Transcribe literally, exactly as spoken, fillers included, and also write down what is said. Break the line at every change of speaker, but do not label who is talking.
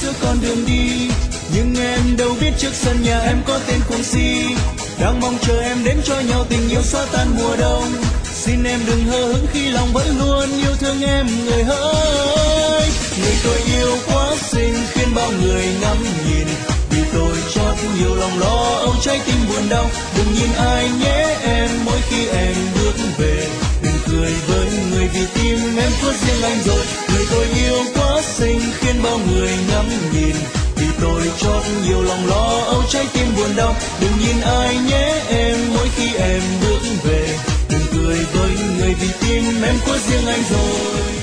giữa con đường đi. Nhưng em đâu biết trước sân nhà em có tên cuồng si, đang mong chờ em đến cho nhau tình yêu xóa tan mùa đông. Xin em đừng hờ hững khi lòng vẫn luôn yêu thương em người hỡi. Người tôi yêu quá xinh khiến bao người ngắm nhìn, vì tôi chót nhiều lòng lo âu trái tim buồn đau. Đừng nhìn ai nhé em mỗi khi em bước về, đừng cười với người vì tim em có riêng anh rồi. Người tôi yêu quá xinh khiến bao người ngắm nhìn, vì tôi chót nhiều lòng lo âu trái tim buồn đau. Đừng nhìn ai nhé em mỗi khi em bước về, đừng cười với người vì tim em có riêng anh rồi.